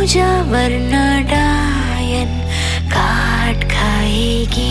जा वरना डायन काट खाएगी।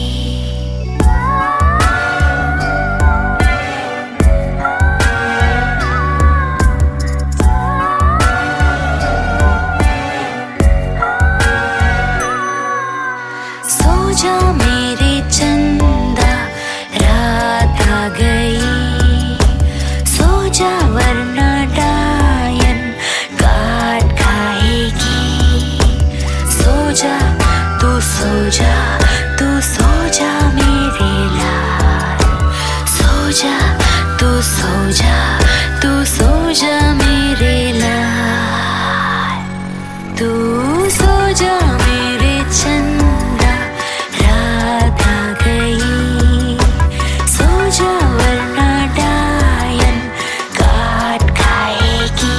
सो जा मेरे चंदा रात आ गई, सो जा वरना डायन काट खाएगी। सो जा तू सो जा, तू सो जा मेरे लाल, सो जा तू सो जा, तू सो जा मेरे लाल। तू सो जा मेरे चंदा रात आ गई, सो जा वरना डायन काट खाएगी।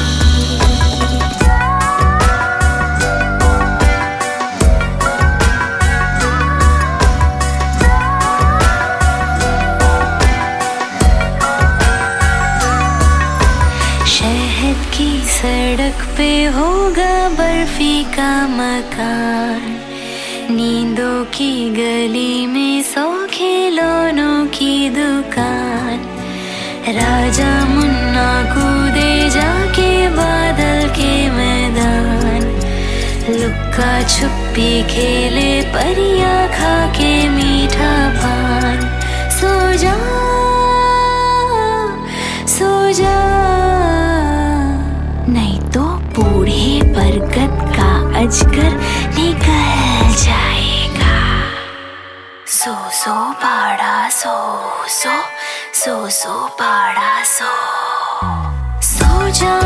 शहद की सड़क पे होगा बर्फी का मकान, नींदों की गली में 100 खिलौनों की दुकान। राजा मुन्ना कूदे जाके बादल के मैदान, लुक्का छुपी खेले परियां खा के मीठा पान। सो जा सो जा, नहीं तो बूढ़े बरगद का अजगर निकल जाएगा। सो सो पाड़ा सो सो, सो सो पाड़ा सो। सो जा